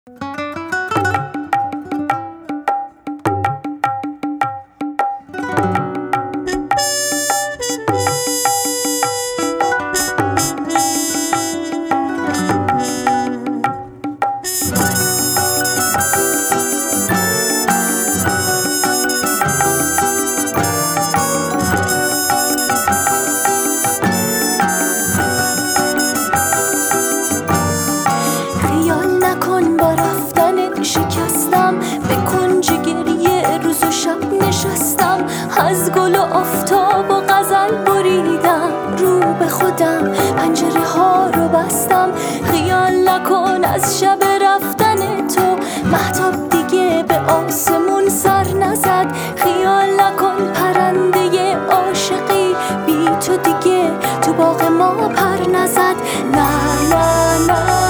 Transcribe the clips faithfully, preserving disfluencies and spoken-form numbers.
شکستم به کنج گریه روز و شب نشستم، از گل و آفتاب و غزل بریدم، رو به خودم پنجره ها رو بستم. خیال نکن از شب رفتن تو مهتاب دیگه به آسمون سر نزد. خیال نکن پرنده عاشقی بی تو دیگه تو باغ ما پر نزد. نه نه نه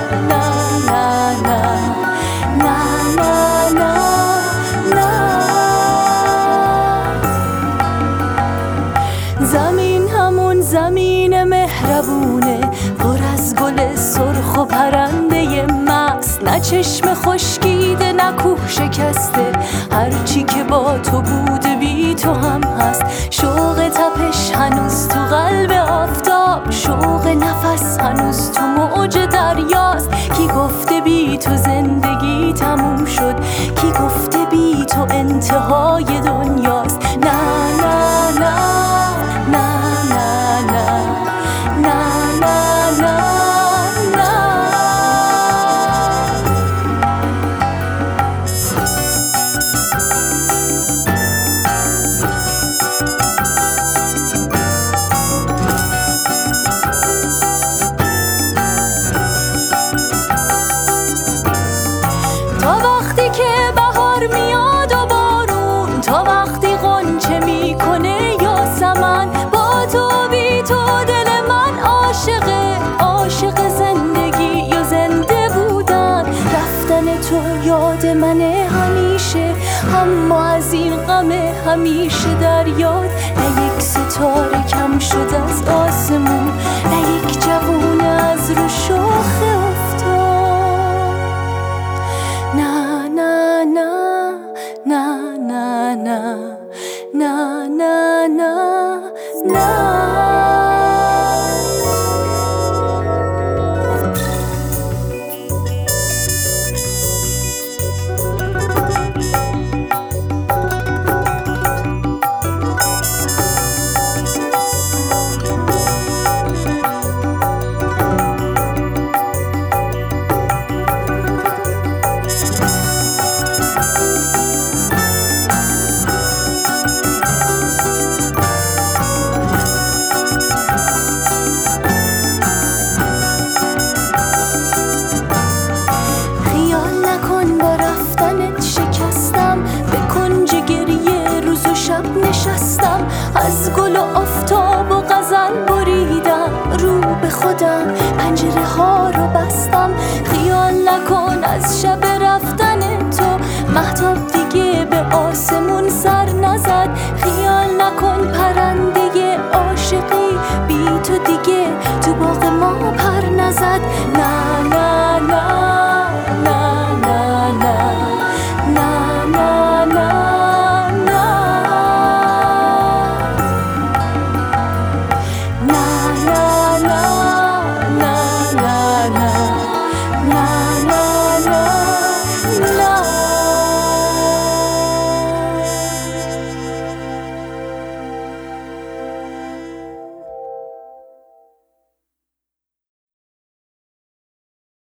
زمین همون زمین مهربونه، پر از گل سرخ و پرنده مست، نه چشم خشکیده نه کوه شکسته، هرچی که با تو بوده بی تو هم هست. شوق تپش هنوز تو قلب آفتاب، شوق نفس هنوز تو موج دریاست. کی گفته بی تو زندگی تموم شد؟ کی گفته بی تو انتهای دنیاست؟ نه نه نه که بهار میاد و بارون، تا وقتی غنچه میکنه یاسمن، با تو بی تو دل من عاشقه، عاشق زندگی و زنده بودن. رفتن تو یاد منه همیشه، اما از این غم همیشه در یاد. نه یک ستاره کم شد از آسمون، نه یک جوونه از رو شاخه افتاد. نه نه نه نه نه نه نه نه نه نشستم، از گل و آفتاب و غزل بریدم، رو به خودم پنجره ها رو بستم. خیال نکن از شب رفتن تو مهتاب دیگه به آسمون سر